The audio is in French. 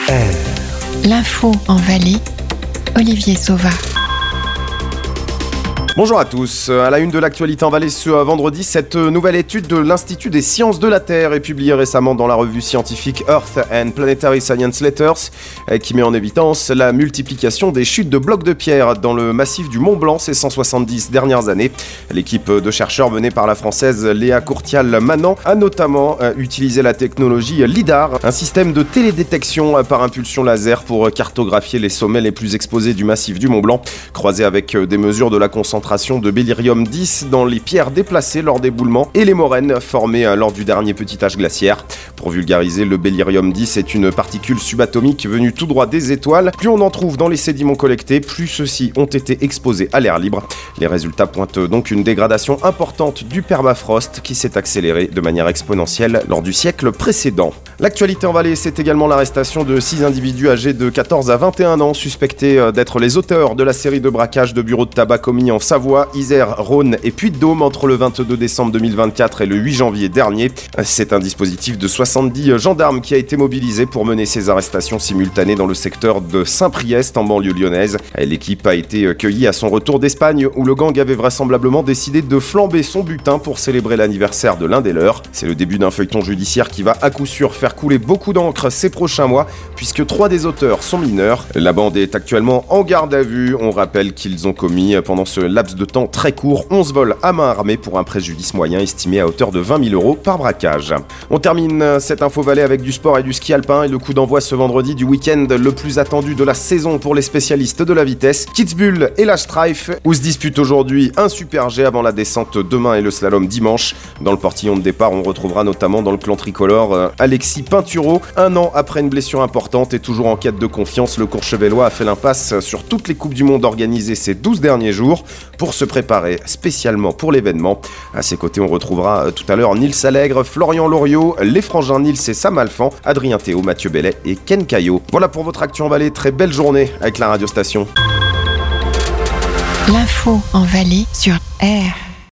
L'info en Valais, Olivier Sauva. Bonjour à tous. À la une de l'actualité en Valais ce vendredi, cette nouvelle étude de l'Institut des sciences de la Terre est publiée récemment dans la revue scientifique Earth and Planetary Science Letters qui met en évidence la multiplication des chutes de blocs de pierre dans le massif du Mont Blanc ces 170 dernières années. L'équipe de chercheurs menée par la française Léa Courtial-Manant a notamment utilisé la technologie LIDAR, un système de télédétection par impulsion laser pour cartographier les sommets les plus exposés du massif du Mont Blanc, croisé avec des mesures de la concentration de béryllium-10 dans les pierres déplacées lors d'éboulements et les moraines formées lors du dernier petit âge glaciaire. Pour vulgariser, le béryllium-10 est une particule subatomique venue tout droit des étoiles. Plus on en trouve dans les sédiments collectés, plus ceux-ci ont été exposés à l'air libre. Les résultats pointent donc une dégradation importante du permafrost qui s'est accélérée de manière exponentielle lors du siècle précédent. L'actualité en Valais, c'est également l'arrestation de 6 individus âgés de 14 à 21 ans suspectés d'être les auteurs de la série de braquages de bureaux de tabac commis en Savoie, Isère, Rhône et Puy-de-Dôme entre le 22 décembre 2024 et le 8 janvier dernier. C'est un dispositif de 70 gendarmes qui a été mobilisé pour mener ces arrestations simultanées dans le secteur de Saint-Priest en banlieue lyonnaise. L'équipe a été cueillie à son retour d'Espagne où le gang avait vraisemblablement décidé de flamber son butin pour célébrer l'anniversaire de l'un des leurs. C'est le début d'un feuilleton judiciaire qui va à coup sûr faire couler beaucoup d'encre ces prochains mois puisque 3 des auteurs sont mineurs. La bande est actuellement en garde à vue. On rappelle qu'ils ont commis pendant ce laps de temps très court 11 vols à main armée pour un préjudice moyen estimé à hauteur de 20 000 € par braquage. On termine cette info Valais avec du sport et du ski alpin et le coup d'envoi ce vendredi du week-end le plus attendu de la saison pour les spécialistes de la vitesse. Kitzbühel et la Streif où se dispute aujourd'hui un super G avant la descente demain et le slalom dimanche. Dans le portillon de départ, on retrouvera notamment dans le clan tricolore Alexis Pinturo. Un an après une blessure importante et toujours en quête de confiance, le Courchevellois a fait l'impasse sur toutes les Coupes du Monde organisées ces 12 derniers jours pour se préparer spécialement pour l'événement. À ses côtés, on retrouvera tout à l'heure Nils Allègre, Florian Loriot, les frangins Nils et Sam Alphand, Adrien Théo, Mathieu Bellet et Ken Caillot. Voilà pour votre Actu en Valais. Très belle journée avec la radiostation. L'info en Valais sur R.